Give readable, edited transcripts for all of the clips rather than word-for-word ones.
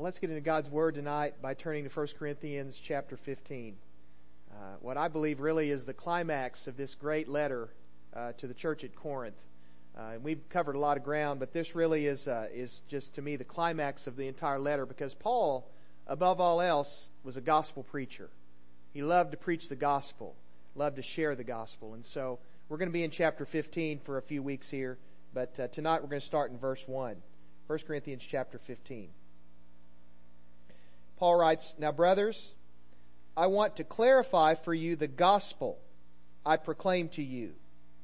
Let's get into God's Word tonight by turning to 1 Corinthians chapter 15. What I believe really is the climax of this great letter to the church at Corinth. We've covered a lot of ground, but this really is just, to me, the climax of the entire letter, because Paul, above all else, was a gospel preacher. He loved to preach the gospel, loved to share the gospel. And so we're going to be in chapter 15 for a few weeks here, but tonight we're going to start in verse 1. 1 Corinthians chapter 15. Paul writes, "Now, brothers, I want to clarify for you the gospel I proclaimed to you.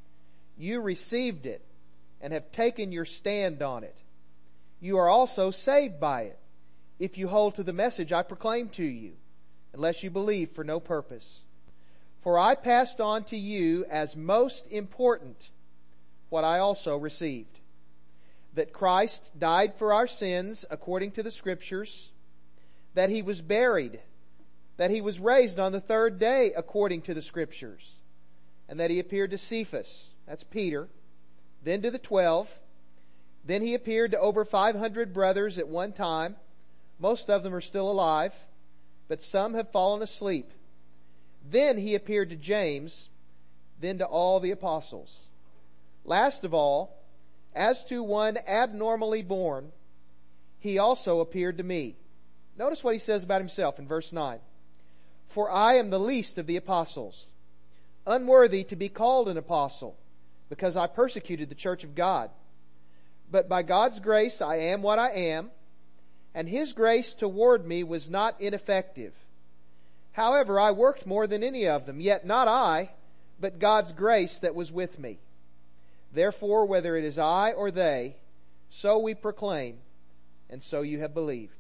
You received it and have taken your stand on it. You are also saved by it, if you hold to the message I proclaimed to you, unless you believe for no purpose. For I passed on to you as most important what I also received, that Christ died for our sins according to the Scriptures, that He was buried, that He was raised on the third day according to the Scriptures, and that He appeared to Cephas," that's Peter, "then to the 12. Then He appeared to over 500 brothers at one time. Most of them are still alive, but some have fallen asleep. Then He appeared to James, then to all the apostles. Last of all, as to one abnormally born, He also appeared to me." Notice what he says about himself in verse 9. "For I am the least of the apostles, unworthy to be called an apostle, because I persecuted the church of God. But by God's grace I am what I am, and His grace toward me was not ineffective. However, I worked more than any of them, yet not I, but God's grace that was with me. Therefore, whether it is I or they, so we proclaim, and so you have believed."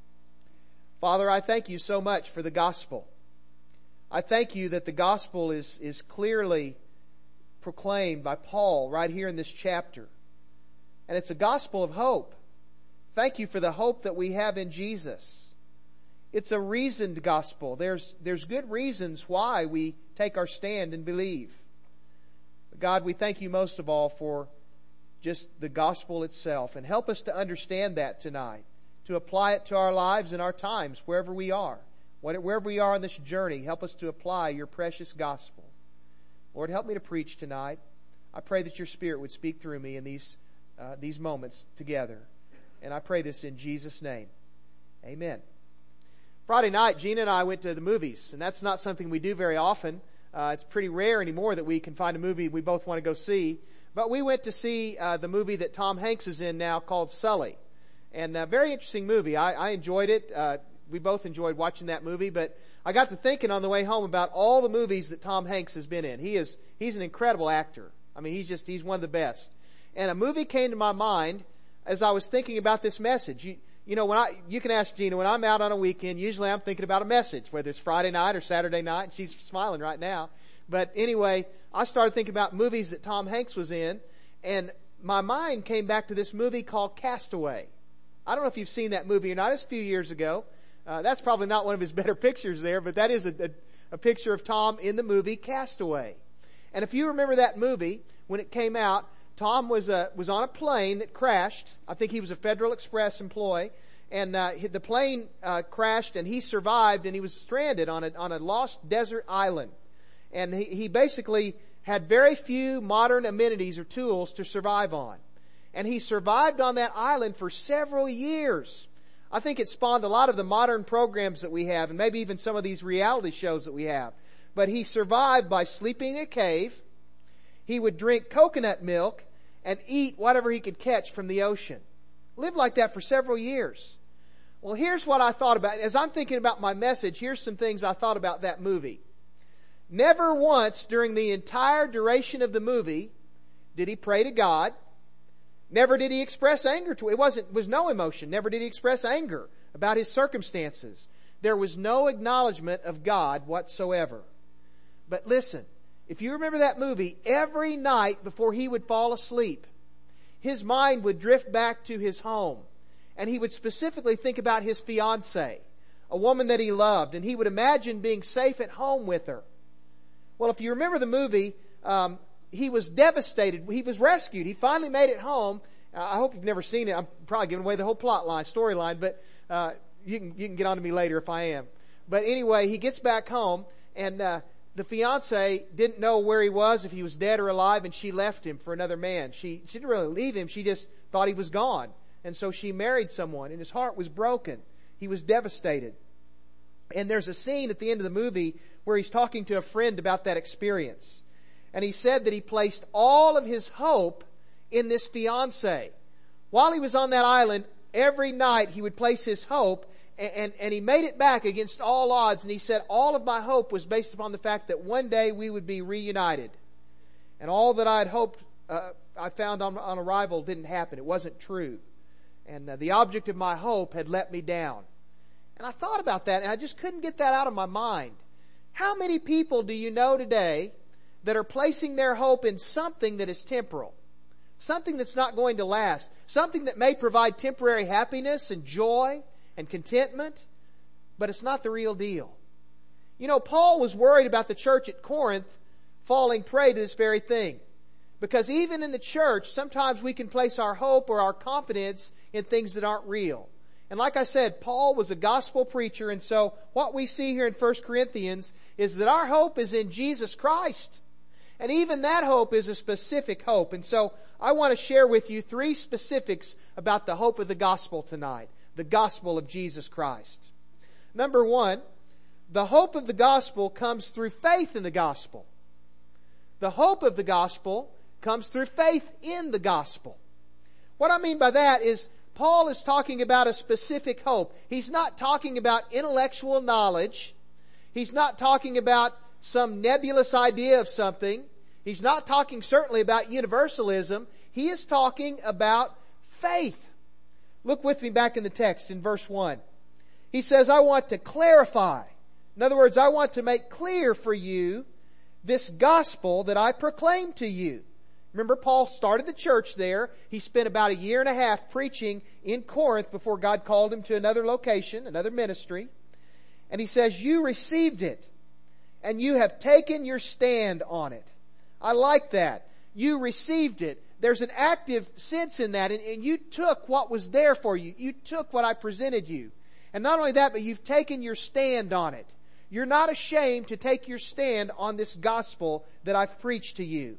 Father, I thank You so much for the gospel. I thank You that the gospel is clearly proclaimed by Paul right here in this chapter. And it's a gospel of hope. Thank You for the hope that we have in Jesus. It's a reasoned gospel. There's good reasons why we take our stand and believe. But God, we thank You most of all for just the gospel itself. And help us to understand that tonight, to apply it to our lives and our times, wherever we are. Wherever we are on this journey, help us to apply Your precious gospel. Lord, help me to preach tonight. I pray that Your Spirit would speak through me in these moments together. And I pray this in Jesus' name. Amen. Friday night, Gina and I went to the movies, and that's not something we do very often. It's pretty rare anymore that we can find a movie we both want to go see. But we went to see the movie that Tom Hanks is in now called Sully. And a very interesting movie. I enjoyed it. We both enjoyed watching that movie, but I got to thinking on the way home about all the movies that Tom Hanks has been in. He's an incredible actor. I mean, he's one of the best. And a movie came to my mind as I was thinking about this message. You know, you can ask Gina, when I'm out on a weekend, usually I'm thinking about a message, whether it's Friday night or Saturday night. She's smiling right now. But anyway, I started thinking about movies that Tom Hanks was in, and my mind came back to this movie called Castaway. I don't know if you've seen that movie or not. It's a few years ago. That's probably not one of his better pictures there, but that is a picture of Tom in the movie Castaway. And if you remember that movie, when it came out, Tom was on a plane that crashed. I think he was a Federal Express employee. And the plane crashed, and he survived, and he was stranded on a lost desert island. And he basically had very few modern amenities or tools to survive on. And he survived on that island for several years. I think it spawned a lot of the modern programs that we have, and maybe even some of these reality shows that we have. But he survived by sleeping in a cave. He would drink coconut milk and eat whatever he could catch from the ocean. Lived like that for several years. Well, here's what I thought about. As I'm thinking about my message, here's some things I thought about that movie. Never once during the entire duration of the movie did he pray to God. Never did he express anger to it. Was no emotion. Never did he express anger about his circumstances. There was no acknowledgement of God whatsoever. But listen, if you remember that movie, every night before he would fall asleep, his mind would drift back to his home. And he would specifically think about his fiancée, a woman that he loved, and he would imagine being safe at home with her. Well, if you remember the movie, he was devastated. He was rescued. He finally made it home. I hope you've never seen it. I'm probably giving away the whole storyline, but you can get on to me later if I am. But anyway, he gets back home, and the fiance didn't know where he was, if he was dead or alive, and she left him for another man. She didn't really leave him. She just thought he was gone. And so she married someone, and his heart was broken. He was devastated. And there's a scene at the end of the movie where he's talking to a friend about that experience. And he said that he placed all of his hope in this fiance. While he was on that island, every night he would place his hope, and he made it back against all odds. And he said, all of my hope was based upon the fact that one day we would be reunited. And all that I had hoped, I found on arrival didn't happen. It wasn't true. And the object of my hope had let me down. And I thought about that, and I just couldn't get that out of my mind. How many people do you know today that are placing their hope in something that is temporal? Something that's not going to last. Something that may provide temporary happiness and joy and contentment, but it's not the real deal. You know, Paul was worried about the church at Corinth falling prey to this very thing. Because even in the church, sometimes we can place our hope or our confidence in things that aren't real. And like I said, Paul was a gospel preacher, and so what we see here in 1 Corinthians is that our hope is in Jesus Christ. And even that hope is a specific hope. And so I want to share with you 3 specifics about the hope of the gospel tonight. The gospel of Jesus Christ. Number 1, the hope of the gospel comes through faith in the gospel. The hope of the gospel comes through faith in the gospel. What I mean by that is Paul is talking about a specific hope. He's not talking about intellectual knowledge. He's not talking about some nebulous idea of something. He's not talking certainly about universalism. He is talking about faith. Look with me back in the text in verse 1. He says, I want to clarify. In other words, I want to make clear for you this gospel that I proclaim to you. Remember, Paul started the church there. He spent about 1.5 years preaching in Corinth before God called him to another location, another ministry. And he says, you received it, and you have taken your stand on it. I like that. You received it. There's an active sense in that, and you took what was there for you. You took what I presented you. And not only that, but you've taken your stand on it. You're not ashamed to take your stand on this gospel that I've preached to you.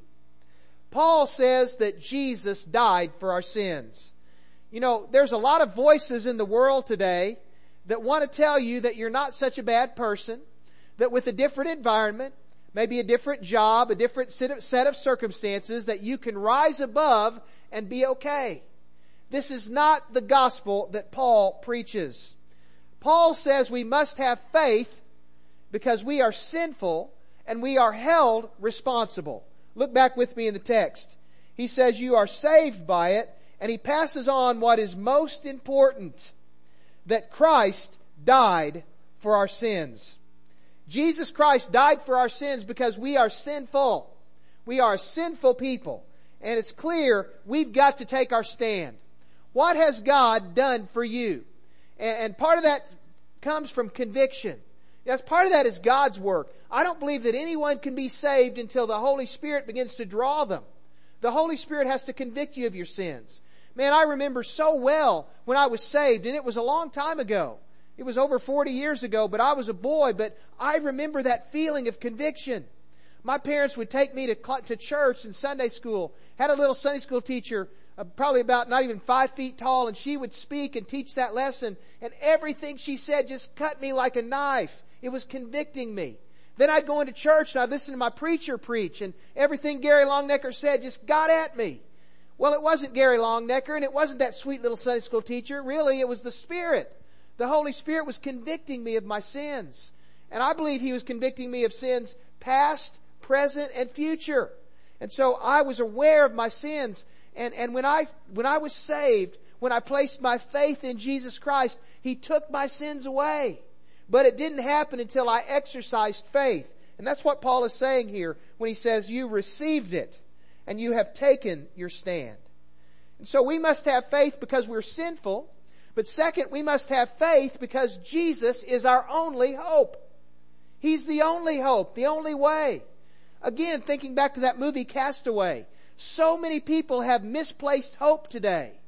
Paul says that Jesus died for our sins. You know, there's a lot of voices in the world today that want to tell you that you're not such a bad person, that with a different environment, maybe a different job, a different set of circumstances, that you can rise above and be okay. This is not the gospel that Paul preaches. Paul says we must have faith because we are sinful and we are held responsible. Look back with me in the text. He says you are saved by it, and he passes on what is most important, that Christ died for our sins. Jesus Christ died for our sins because we are sinful. We are a sinful people. And it's clear we've got to take our stand. What has God done for you? And part of that comes from conviction. Yes, part of that is God's work. I don't believe that anyone can be saved until the Holy Spirit begins to draw them. The Holy Spirit has to convict you of your sins. Man, I remember so well when I was saved, and it was a long time ago. It was over 40 years ago, but I was a boy, but I remember that feeling of conviction. My parents would take me to church and Sunday school. Had a little Sunday school teacher, probably about not even 5 feet tall, and she would speak and teach that lesson, and everything she said just cut me like a knife. It was convicting me. Then I'd go into church and I'd listen to my preacher preach, and everything Gary Longnecker said just got at me. Well, it wasn't Gary Longnecker, and it wasn't that sweet little Sunday school teacher. Really, it was the Spirit. The Holy Spirit was convicting me of my sins. And I believe He was convicting me of sins past, present, and future. And so I was aware of my sins. And when I was saved, when I placed my faith in Jesus Christ, He took my sins away. But it didn't happen until I exercised faith. And that's what Paul is saying here when he says, you received it and you have taken your stand. And so we must have faith because we're sinful. But second, we must have faith because Jesus is our only hope. He's the only hope, the only way. Again, thinking back to that movie Castaway, so many people have misplaced hope today.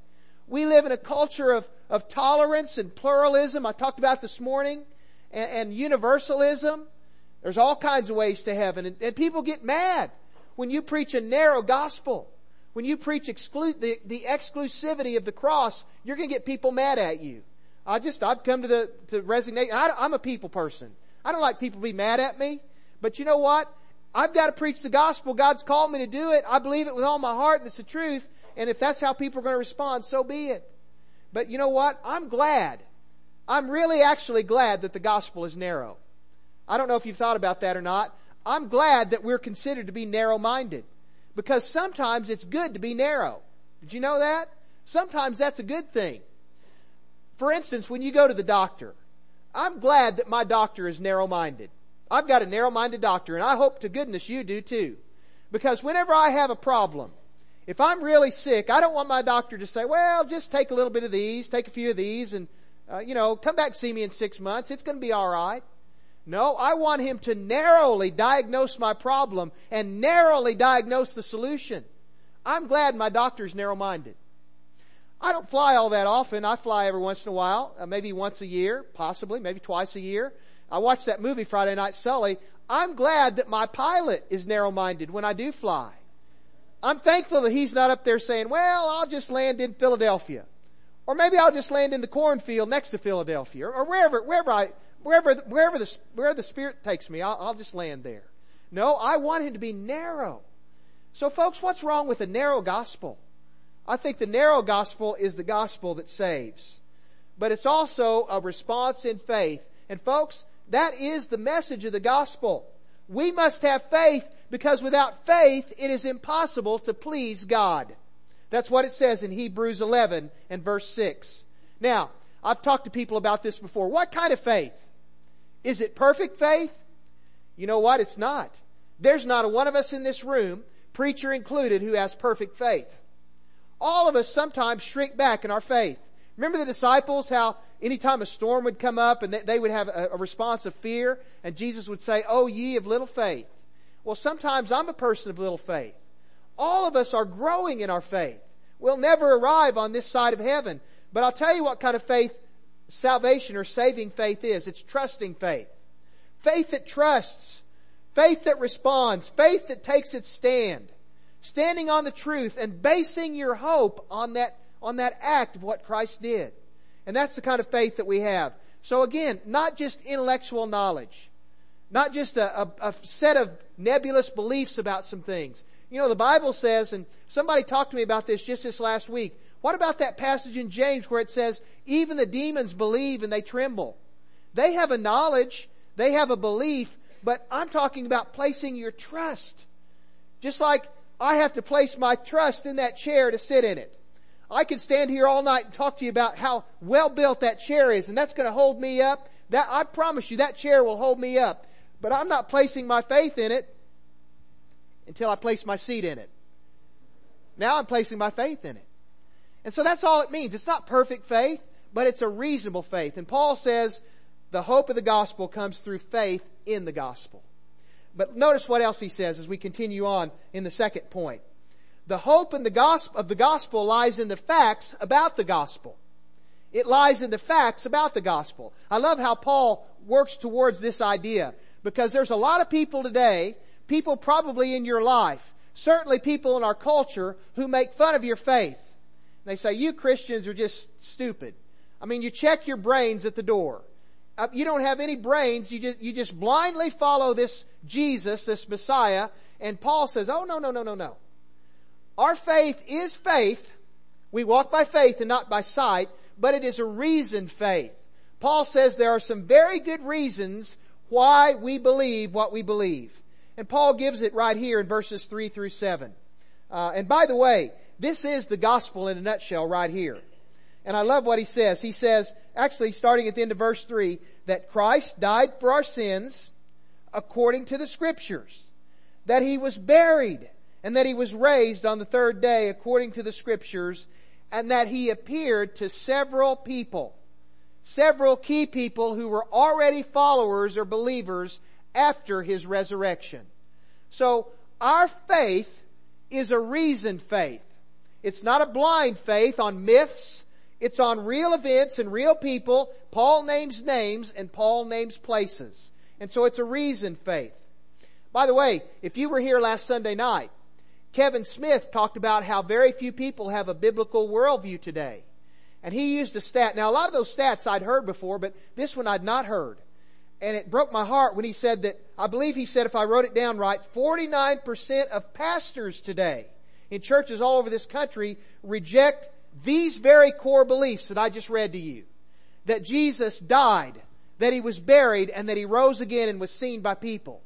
We live in a culture of tolerance and pluralism. I talked about this morning. And universalism. There's all kinds of ways to heaven. And people get mad when you preach a narrow gospel. When you preach the exclusivity of the cross, you're going to get people mad at you. I've come to resignation. I'm a people person. I don't like people to be mad at me. But you know what? I've got to preach the gospel. God's called me to do it. I believe it with all my heart, and it's the truth. And if that's how people are going to respond, so be it. But you know what? I'm glad. I'm really actually glad that the gospel is narrow. I don't know if you've thought about that or not. I'm glad that we're considered to be narrow-minded. Because sometimes it's good to be narrow. Did you know that? Sometimes that's a good thing. For instance, when you go to the doctor, I'm glad that my doctor is narrow-minded. I've got a narrow-minded doctor, and I hope to goodness you do too. Because whenever I have a problem, if I'm really sick, I don't want my doctor to say, well, just take a little bit of these, take a few of these, and come back and see me in 6 months. It's going to be all right. No, I want him to narrowly diagnose my problem and narrowly diagnose the solution. I'm glad my doctor's narrow-minded. I don't fly all that often. I fly every once in a while, maybe once a year, possibly, maybe twice a year. I watched that movie Friday Night Sully. I'm glad that my pilot is narrow-minded when I do fly. I'm thankful that he's not up there saying, well, I'll just land in Philadelphia. Or maybe I'll just land in the cornfield next to Philadelphia, or wherever the Spirit takes me, I'll just land there. No, I want him to be narrow. So folks, what's wrong with a narrow gospel? I think the narrow gospel is the gospel that saves. But it's also a response in faith. And folks, that is the message of the gospel. We must have faith, because without faith it is impossible to please God. That's what it says in Hebrews 11 and verse 6. Now, I've talked to people about this before. What kind of faith? Is it perfect faith? You know what? It's not. There's not a one of us in this room, preacher included, who has perfect faith. All of us sometimes shrink back in our faith. Remember the disciples, how anytime a storm would come up and they would have a response of fear, and Jesus would say, "Oh, ye of little faith." Well, sometimes I'm a person of little faith. All of us are growing in our faith. We'll never arrive on this side of heaven. But I'll tell you what kind of faith salvation or saving faith is. It's trusting faith. Faith that trusts. Faith that responds. Faith that takes its stand. Standing on the truth and basing your hope on that act of what Christ did. And that's the kind of faith that we have. So again, not just intellectual knowledge. Not just a set of nebulous beliefs about some things. You know, the Bible says, and somebody talked to me about this just this last week, what about that passage in James where it says, even the demons believe and they tremble? They have a knowledge, they have a belief, but I'm talking about placing your trust. Just like I have to place my trust in that chair to sit in it. I could stand here all night and talk to you about how well built that chair is, and that's going to hold me up. I promise you that chair will hold me up. But I'm not placing my faith in it until I place my seat in it. Now I'm placing my faith in it. And so that's all it means. It's not perfect faith, but it's a reasonable faith. And Paul says the hope of the gospel comes through faith in the gospel. But notice what else he says as we continue on in the second point. The hope in the gospel of the gospel lies in the facts about the gospel. It lies in the facts about the gospel. I love how Paul works towards this idea, because there's a lot of people today, people probably in your life, certainly people in our culture, who make fun of your faith. They say, you Christians are just stupid. I mean, you check your brains at the door. You don't have any brains. You just blindly follow this Jesus, this Messiah. And Paul says, oh, no. Our faith is faith. We walk by faith and not by sight, but it is a reasoned faith. Paul says there are some very good reasons why we believe what we believe. And Paul gives it right here in verses 3 through 7. And by the way, this is the gospel in a nutshell right here. And I love what he says. He says, actually starting at the end of verse 3, that Christ died for our sins according to the Scriptures, that He was buried, and that He was raised on the third day according to the Scriptures, and that He appeared to several people, several key people who were already followers or believers after His resurrection. So our faith is a reasoned faith. It's not a blind faith on myths. It's on real events and real people. Paul names names and Paul names places. And so it's a reasoned faith. By the way, if you were here last Sunday night, Kevin Smith talked about how very few people have a biblical worldview today. And he used a stat. Now, a lot of those stats I'd heard before, but this one I'd not heard. And it broke my heart when he said that, I believe he said, if I wrote it down right, 49% of pastors today in churches all over this country reject these very core beliefs that I just read to you. That Jesus died, that He was buried, and that He rose again and was seen by people.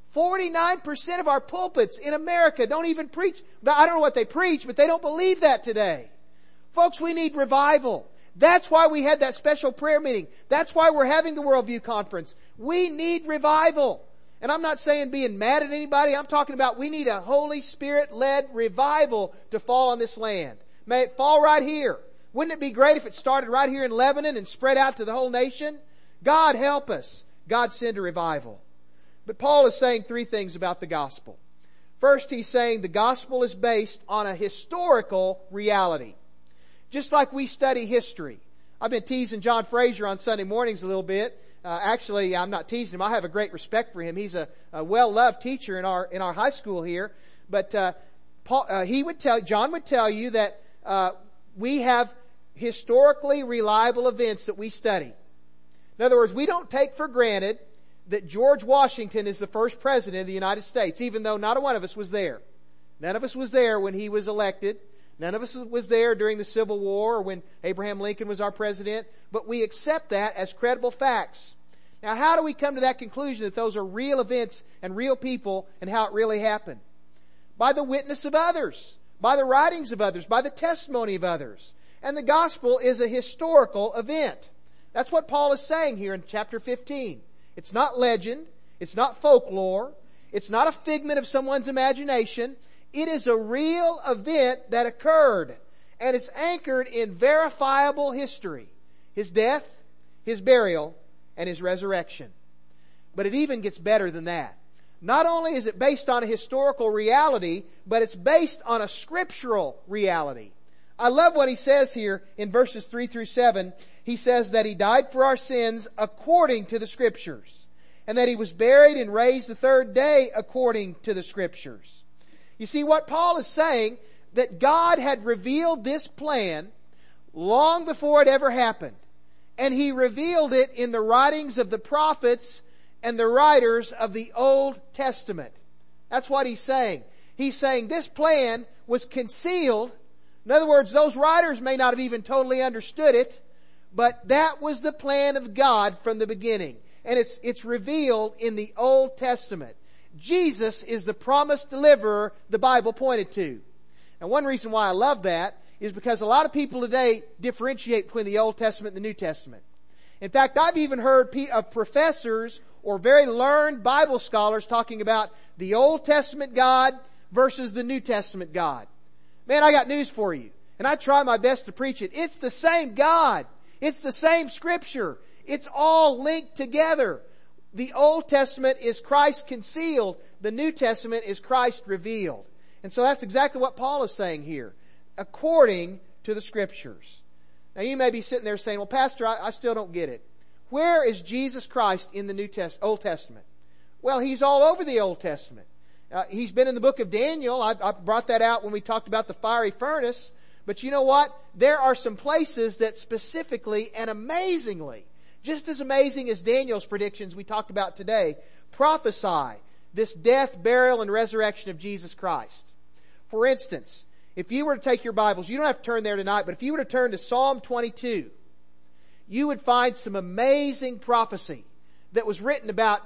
49% of our pulpits in America don't even preach. I don't know what they preach, but they don't believe that today. Folks, we need revival. That's why we had that special prayer meeting. That's why we're having the Worldview Conference. We need revival. And I'm not saying being mad at anybody. I'm talking about we need a Holy Spirit-led revival to fall on this land. May it fall right here. Wouldn't it be great if it started right here in Lebanon and spread out to the whole nation? God help us. God send a revival. But Paul is saying three things about the gospel. First, he's saying the gospel is based on a historical reality. Just like we study history. I've been teasing John Fraser on Sunday mornings a little bit. Actually, I'm not teasing him. I have a great respect for him. He's a well-loved teacher in our high school here. But John would tell you that we have historically reliable events that we study. In other words, we don't take for granted that George Washington is the first president of the United States, even though not one of us was there. None of us was there when he was elected. None of us was there during the Civil War or when Abraham Lincoln was our president, but we accept that as credible facts. Now, how do we come to that conclusion that those are real events and real people and how it really happened? By the witness of others, by the writings of others, by the testimony of others. And the gospel is a historical event. That's what Paul is saying here in chapter 15. It's not legend. It's not folklore. It's not a figment of someone's imagination. It is a real event that occurred, and it's anchored in verifiable history. His death, His burial, and His resurrection. But it even gets better than that. Not only is it based on a historical reality, but it's based on a scriptural reality. I love what he says here in verses 3 through 7. He says that He died for our sins according to the Scriptures, and that He was buried and raised the third day according to the Scriptures. You see, what Paul is saying, that God had revealed this plan long before it ever happened. And He revealed it in the writings of the prophets and the writers of the Old Testament. That's what he's saying. He's saying this plan was concealed. In other words, those writers may not have even totally understood it, but that was the plan of God from the beginning. And it's revealed in the Old Testament. Jesus is the promised deliverer the Bible pointed to. And one reason why I love that is because a lot of people today differentiate between the Old Testament and the New Testament. In fact, I've even heard of professors or very learned Bible scholars talking about the Old Testament God versus the New Testament God. Man, I got news for you. And I try my best to preach it. It's the same God. It's the same Scripture. It's all linked together. The Old Testament is Christ concealed. The New Testament is Christ revealed. And so that's exactly what Paul is saying here. According to the Scriptures. Now you may be sitting there saying, well, Pastor, I still don't get it. Where is Jesus Christ in the Old Testament? Well, He's all over the Old Testament. He's been in the book of Daniel. I brought that out when we talked about the fiery furnace. But you know what? There are some places that specifically and amazingly, just as amazing as Daniel's predictions we talked about today, prophesy this death, burial, and resurrection of Jesus Christ. For instance, if you were to take your Bibles, you don't have to turn there tonight, but if you were to turn to Psalm 22, you would find some amazing prophecy that was written about,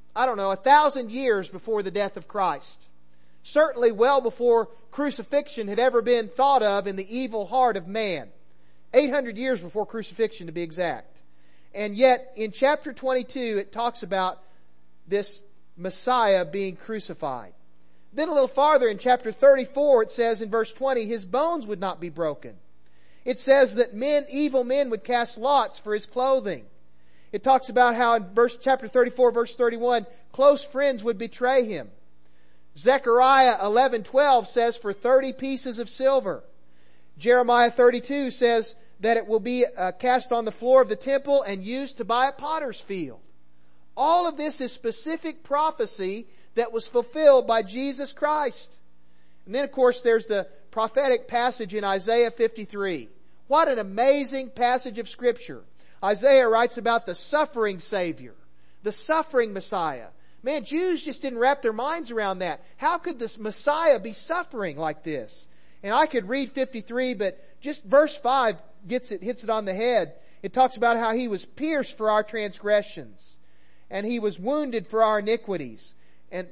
1,000 years before the death of Christ. Certainly well before crucifixion had ever been thought of in the evil heart of man. 800 years before crucifixion, to be exact. And yet, in chapter 22, it talks about this Messiah being crucified. Then a little farther in chapter 34, it says in verse 20, His bones would not be broken. It says that evil men would cast lots for His clothing. It talks about how in chapter 34, verse 31, close friends would betray Him. Zechariah 11:12 says for 30 pieces of silver. Jeremiah 32 says that it will be cast on the floor of the temple and used to buy a potter's field. All of this is specific prophecy that was fulfilled by Jesus Christ. And then, of course, there's the prophetic passage in Isaiah 53. What an amazing passage of Scripture. Isaiah writes about the suffering Savior, the suffering Messiah. Man, Jews just didn't wrap their minds around that. How could this Messiah be suffering like this? And I could read 53, but just verse 5 hits it on the head. It talks about how He was pierced for our transgressions, and He was wounded for our iniquities. And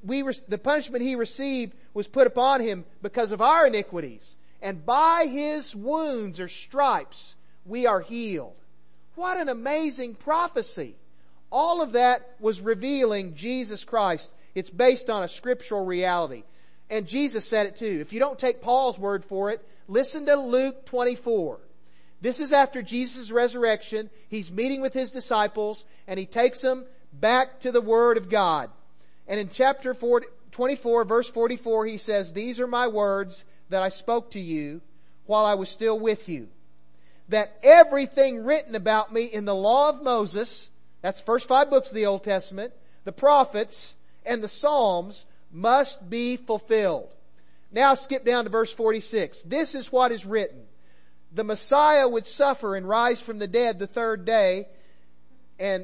the punishment He received was put upon Him because of our iniquities. And by His wounds or stripes, we are healed. What an amazing prophecy. All of that was revealing Jesus Christ. It's based on a scriptural reality. And Jesus said it too. If you don't take Paul's word for it, listen to Luke 24. This is after Jesus' resurrection. He's meeting with His disciples, and He takes them back to the Word of God. And in chapter 24, verse 44, He says, "These are my words that I spoke to you while I was still with you, that everything written about me in the law of Moses," that's the first 5 books of the Old Testament, "the prophets, and the Psalms must be fulfilled." Now skip down to verse 46. "This is what is written. The Messiah would suffer and rise from the dead the 3rd day, and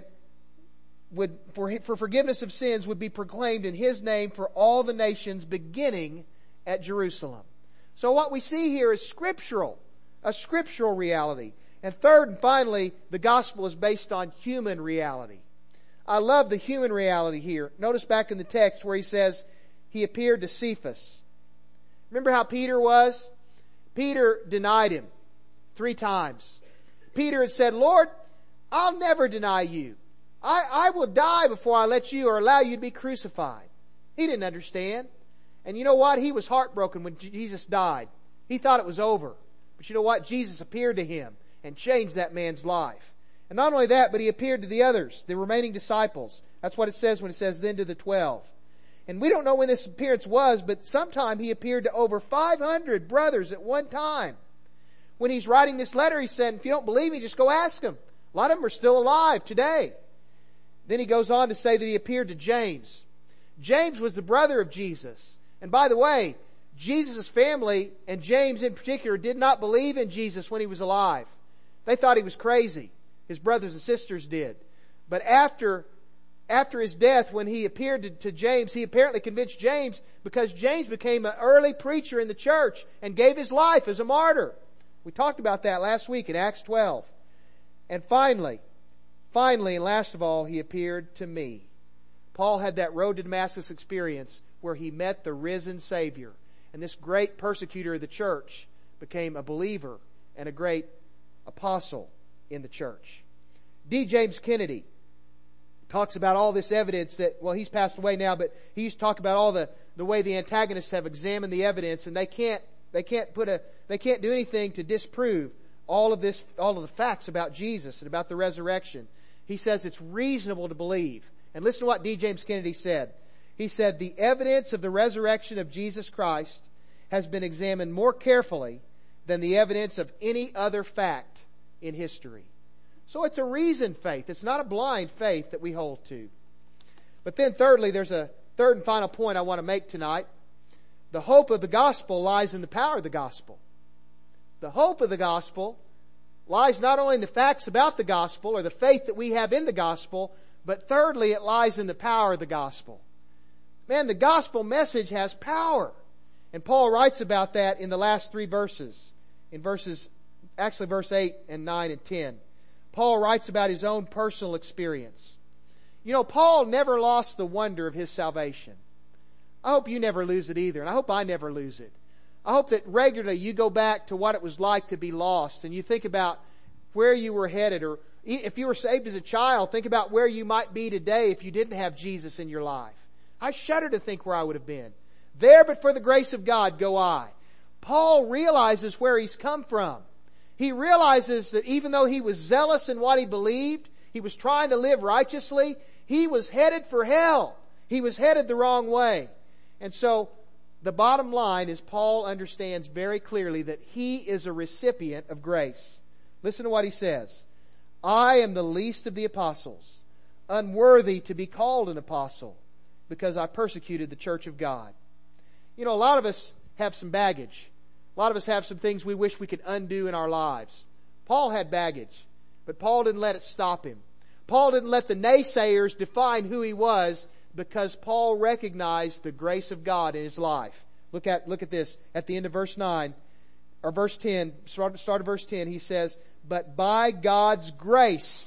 would, for forgiveness of sins, would be proclaimed in His name for all the nations, beginning at Jerusalem." So what we see here is scriptural, a scriptural reality. And third and finally, the gospel is based on human reality. I love the human reality here. Notice back in the text where He says He appeared to Cephas. Remember how Peter was? Peter denied Him 3 times. Peter had said, "Lord, I'll never deny you. I will die before I let you or allow you to be crucified." He didn't understand. And you know what? He was heartbroken when Jesus died. He thought it was over. But you know what? Jesus appeared to him and changed that man's life. And not only that, but He appeared to the others, the remaining disciples. That's what it says when it says, "Then to the 12. And we don't know when this appearance was, but sometime He appeared to over 500 brothers at one time. When He's writing this letter, He said, if you don't believe me, just go ask them. A lot of them are still alive today. Then He goes on to say that He appeared to James. James was the brother of Jesus. And by the way, Jesus' family, and James in particular, did not believe in Jesus when He was alive. They thought He was crazy. His brothers and sisters did. But after His death, when He appeared to James, He apparently convinced James, because James became an early preacher in the church and gave his life as a martyr. We talked about that last week in Acts 12. And finally, and last of all, He appeared to me. Paul had that road to Damascus experience where he met the risen Savior. And this great persecutor of the church became a believer and a great apostle in the church. D. James Kennedy talks about all this evidence that, well, he's passed away now, but he used to talk about all the way the antagonists have examined the evidence, and they can't do anything to disprove all of the facts about Jesus and about the resurrection. He says it's reasonable to believe. And listen to what D. James Kennedy said. He said, "The evidence of the resurrection of Jesus Christ has been examined more carefully than the evidence of any other fact in history." So it's a reasoned faith. It's not a blind faith that we hold to. But then thirdly, there's a third and final point I want to make tonight. The hope of the gospel lies in the power of the gospel. The hope of the gospel lies not only in the facts about the gospel or the faith that we have in the gospel, but thirdly, it lies in the power of the gospel. Man, the gospel message has power. And Paul writes about that in the last 3 verses. Verse 8 and 9 and 10. Paul writes about his own personal experience. You know, Paul never lost the wonder of his salvation. I hope you never lose it either, and I hope I never lose it. I hope that regularly you go back to what it was like to be lost, and you think about where you were headed, or if you were saved as a child, think about where you might be today if you didn't have Jesus in your life. I shudder to think where I would have been. There, but for the grace of God, go I. Paul realizes where he's come from. He realizes that even though he was zealous in what he believed, he was trying to live righteously, he was headed for hell. He was headed the wrong way. And so The bottom line is Paul understands very clearly that he is a recipient of grace. Listen to what he says. I am the least of the apostles, unworthy to be called an apostle, because I persecuted the church of God. You know, a lot of us have some baggage. A lot of us have some things we wish we could undo in our lives. Paul had baggage, but Paul didn't let it stop him. Paul didn't let the naysayers define who he was, because Paul recognized the grace of God in his life. Look at this at the end of verse 9 or verse 10. Start of verse 10. He says, "But by God's grace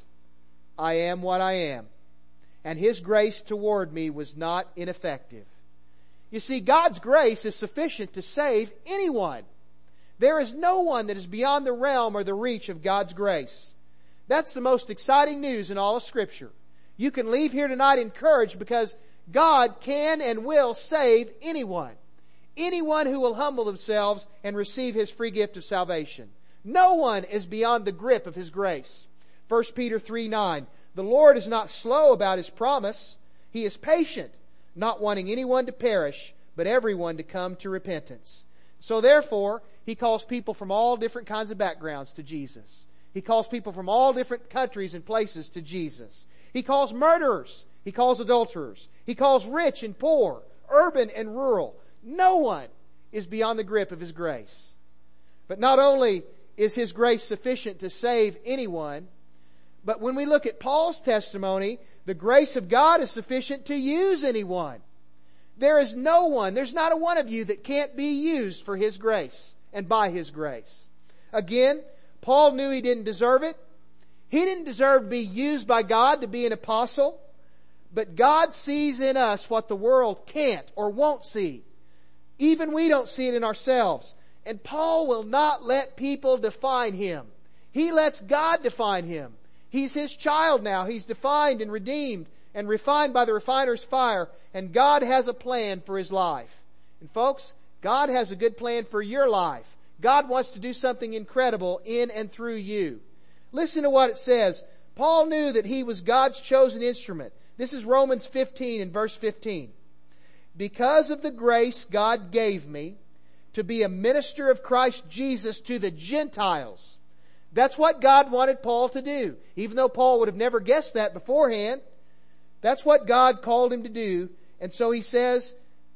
I am what I am, and His grace toward me was not ineffective." You see, God's grace is sufficient to save anyone. There is no one that is beyond the realm or the reach of God's grace. That's the most exciting news in all of Scripture. You can leave here tonight encouraged, because God can and will save anyone. Anyone who will humble themselves and receive His free gift of salvation. No one is beyond the grip of His grace. 1 Peter 3:9, "The Lord is not slow about His promise. He is patient, not wanting anyone to perish, but everyone to come to repentance." So therefore, He calls people from all different kinds of backgrounds to Jesus. He calls people from all different countries and places to Jesus. He calls murderers. He calls adulterers. He calls rich and poor, urban and rural. No one is beyond the grip of His grace. But not only is His grace sufficient to save anyone, but when we look at Paul's testimony, the grace of God is sufficient to use anyone. There is no one, there's not a one of you that can't be used for His grace and by His grace. Again, Paul knew he didn't deserve it. He didn't deserve to be used by God to be an apostle. But God sees in us what the world can't or won't see. Even we don't see it in ourselves. And Paul will not let people define him. He lets God define him. He's His child now. He's defined and redeemed and refined by the refiner's fire. And God has a plan for his life. And folks, God has a good plan for your life. God wants to do something incredible in and through you. Listen to what it says. Paul knew that he was God's chosen instrument. This is Romans 15 and verse 15. "Because of the grace God gave me to be a minister of Christ Jesus to the Gentiles." That's what God wanted Paul to do. Even though Paul would have never guessed that beforehand, that's what God called him to do. And so he says,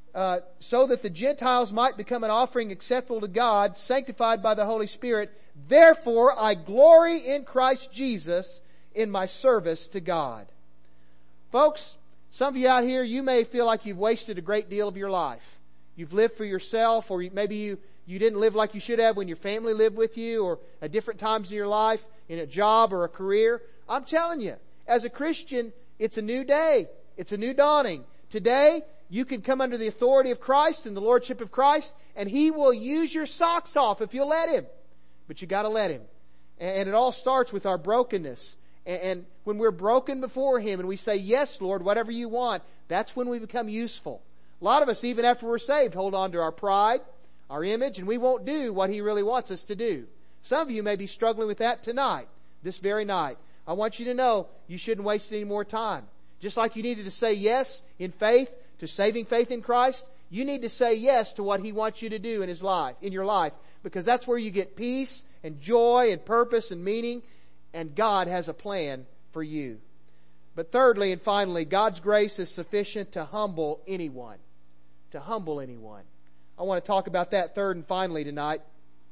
so that the Gentiles might become an offering acceptable to God, sanctified by the Holy Spirit. "Therefore I glory in Christ Jesus in my service to God." Folks, some of you out here, you may feel like you've wasted a great deal of your life. You've lived for yourself, or maybe you didn't live like you should have when your family lived with you, or at different times in your life, in a job or a career. I'm telling you, as a Christian, it's a new day. It's a new dawning. Today, you can come under the authority of Christ and the Lordship of Christ, and He will use your socks off if you'll let Him. But you gotta let Him. And it all starts with our brokenness. And when we're broken before Him and we say, "Yes, Lord, whatever you want," that's when we become useful. A lot of us, even after we're saved, hold on to our pride, our image, and we won't do what He really wants us to do. Some of you may be struggling with that tonight, this very night. I want you to know you shouldn't waste any more time. Just like you needed to say yes in faith to saving faith in Christ, you need to say yes to what He wants you to do in your life, because that's where you get peace and joy and purpose and meaning, and God has a plan for you. But thirdly and finally, God's grace is sufficient to humble anyone. To humble anyone. I want to talk about that third and finally tonight.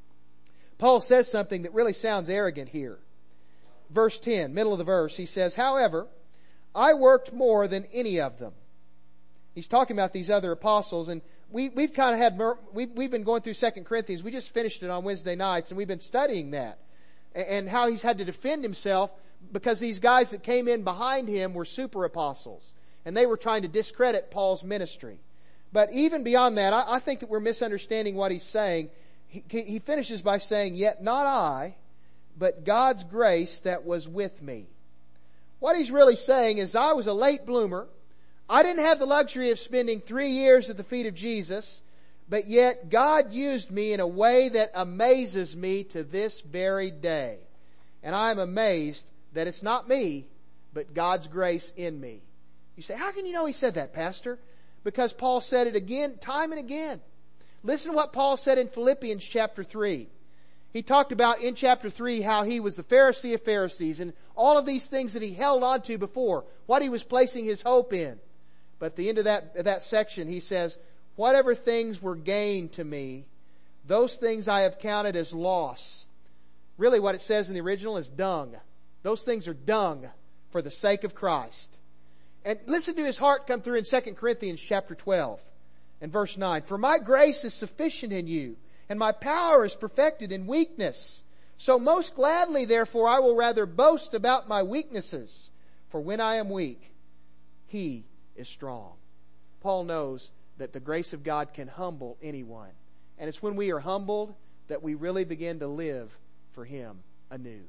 Paul says something that really sounds arrogant here. Verse 10, middle of the verse, he says, "However, I worked more than any of them." He's talking about these other apostles, and we've kind of had, we've been going through 2 Corinthians. We just finished it on Wednesday nights, and we've been studying that. And how he's had to defend himself because these guys that came in behind him were super apostles. And they were trying to discredit Paul's ministry. But even beyond that, I think that we're misunderstanding what he's saying. He finishes by saying, "Yet not I, but God's grace that was with me." What he's really saying is, I was a late bloomer. I didn't have the luxury of spending 3 years at the feet of Jesus, but yet God used me in a way that amazes me to this very day. And I'm amazed that it's not me, but God's grace in me. You say, "How can you know he said that, Pastor?" Because Paul said it again, time and again. Listen to what Paul said in Philippians chapter 3. He talked about in chapter 3 how he was the Pharisee of Pharisees and all of these things that he held on to before, what he was placing his hope in. But at the end of that section, he says, whatever things were gained to me, those things I have counted as loss. Really what it says in the original is dung. Those things are dung for the sake of Christ. And listen to his heart come through in 2 Corinthians chapter 12 and verse 9. For my grace is sufficient in you, and my power is perfected in weakness. So most gladly, therefore, I will rather boast about my weaknesses. For when I am weak, He is strong. Paul knows that the grace of God can humble anyone. And it's when we are humbled that we really begin to live for Him anew.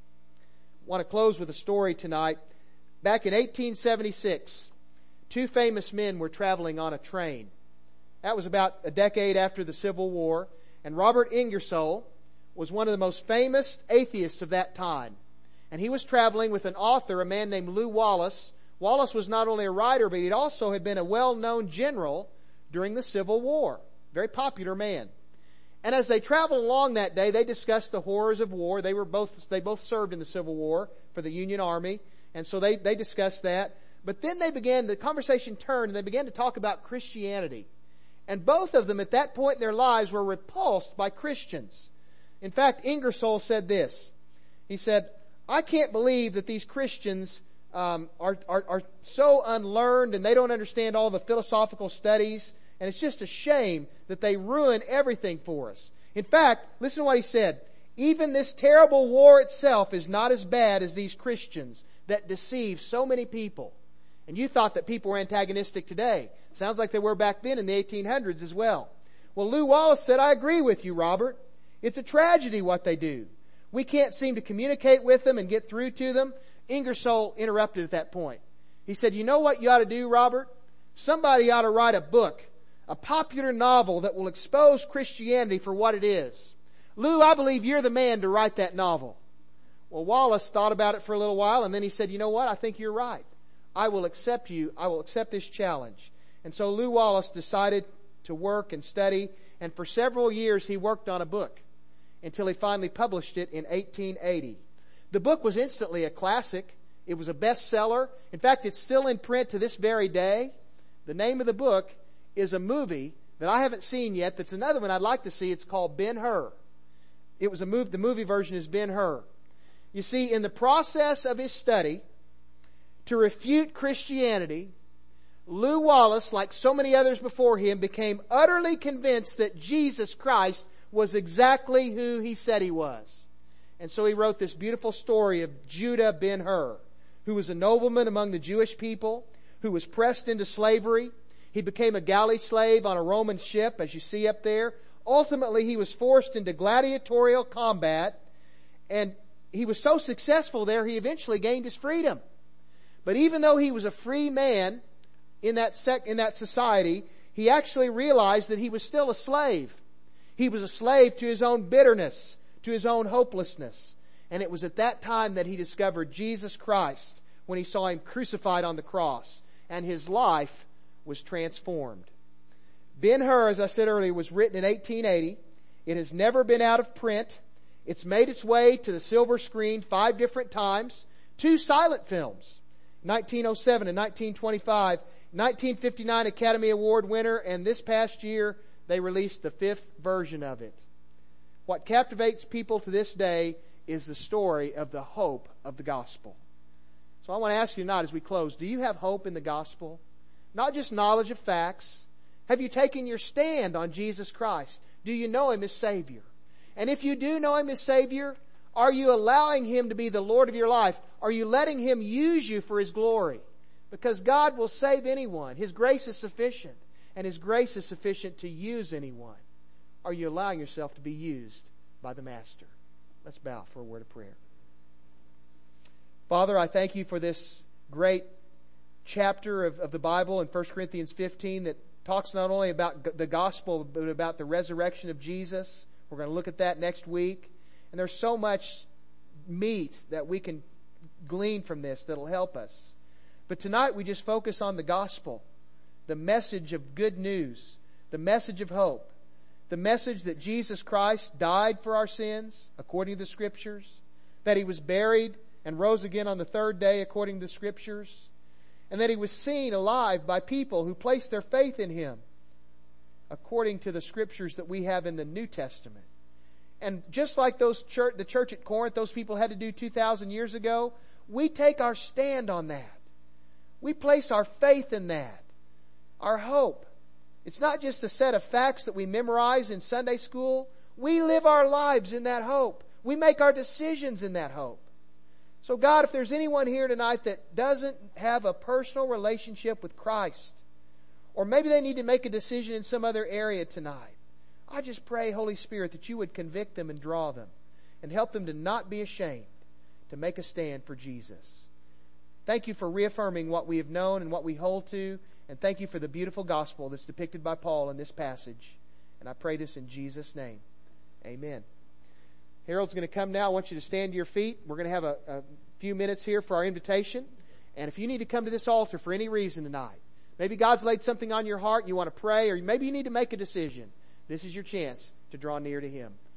I want to close with a story tonight. Back in 1876, two famous men were traveling on a train. That was about a decade after the Civil War. And Robert Ingersoll was one of the most famous atheists of that time. And he was traveling with an author, a man named Lew Wallace. Wallace was not only a writer, but he also had been a well-known general during the Civil War. Very popular man. And as they traveled along that day, they discussed the horrors of war. They both served in the Civil War for the Union Army. And so they discussed that. But then the conversation turned and they began to talk about Christianity. And both of them at that point in their lives were repulsed by Christians. In fact, Ingersoll said this. He said, I can't believe that these Christians are so unlearned and they don't understand all the philosophical studies. And it's just a shame that they ruin everything for us. In fact, listen to what he said. Even this terrible war itself is not as bad as these Christians that deceive so many people. And you thought that people were antagonistic today. Sounds like they were back then in the 1800s as well. Well, Lew Wallace said, I agree with you, Robert. It's a tragedy what they do. We can't seem to communicate with them and get through to them. Ingersoll interrupted at that point. He said, you know what you ought to do, Robert? Somebody ought to write a book, a popular novel that will expose Christianity for what it is. Lew, I believe you're the man to write that novel. Well, Wallace thought about it for a little while and then he said, you know what? I think you're right. I will accept you. I will accept this challenge. And so Lew Wallace decided to work and study. And for several years he worked on a book until he finally published it in 1880. The book was instantly a classic. It was a bestseller. In fact, it's still in print to this very day. The name of the book is a movie that I haven't seen yet. That's another one I'd like to see. It's called Ben-Hur. It was the movie version is Ben-Hur. You see, in the process of his study to refute Christianity, Lew Wallace, like so many others before him, became utterly convinced that Jesus Christ was exactly who He said He was. And so he wrote this beautiful story of Judah Ben-Hur, who was a nobleman among the Jewish people, who was pressed into slavery. He became a galley slave on a Roman ship, as you see up there. Ultimately, he was forced into gladiatorial combat, and he was so successful there, he eventually gained his freedom. But even though he was a free man in that society, he actually realized that he was still a slave. He was a slave to his own bitterness, to his own hopelessness. And it was at that time that he discovered Jesus Christ when he saw Him crucified on the cross. And his life was transformed. Ben-Hur, as I said earlier, was written in 1880. It has never been out of print. It's made its way to the silver screen 5 different times. 2 silent films, 1907 and 1925. 1959 Academy Award winner, and this past year they released the 5th version of it. What captivates people to this day is the story of the hope of the gospel. So I want to ask you tonight as we close, do you have hope in the gospel? Not just knowledge of facts. Have you taken your stand on Jesus Christ? Do you know Him as Savior? And if you do know Him as Savior, are you allowing Him to be the Lord of your life? Are you letting Him use you for His glory? Because God will save anyone. His grace is sufficient. And His grace is sufficient to use anyone. Are you allowing yourself to be used by the Master? Let's bow for a word of prayer. Father, I thank You for this great chapter of the Bible in 1 Corinthians 15 that talks not only about the gospel, but about the resurrection of Jesus. We're going to look at that next week. And there's so much meat that we can glean from this that'll help us. But tonight we just focus on the gospel, the message of good news, the message of hope. the message that Jesus Christ died for our sins, according to the Scriptures, that He was buried and rose again on the third day, according to the Scriptures, and that He was seen alive by people who placed their faith in Him, according to the Scriptures that we have in the New Testament. And just like the church at Corinth, those people had to do 2,000 years ago, we take our stand on that. We place our faith in that. Our hope. It's not just a set of facts that we memorize in Sunday school. We live our lives in that hope. We make our decisions in that hope. So God, if there's anyone here tonight that doesn't have a personal relationship with Christ, or maybe they need to make a decision in some other area tonight, I just pray, Holy Spirit, that You would convict them and draw them and help them to not be ashamed to make a stand for Jesus. Thank You for reaffirming what we have known and what we hold to, and thank You for the beautiful gospel that's depicted by Paul in this passage. And I pray this in Jesus' name. Amen. Harold's going to come now. I want you to stand to your feet. We're going to have a few minutes here for our invitation. And if you need to come to this altar for any reason tonight, maybe God's laid something on your heart and you want to pray, or maybe you need to make a decision, this is your chance to draw near to Him.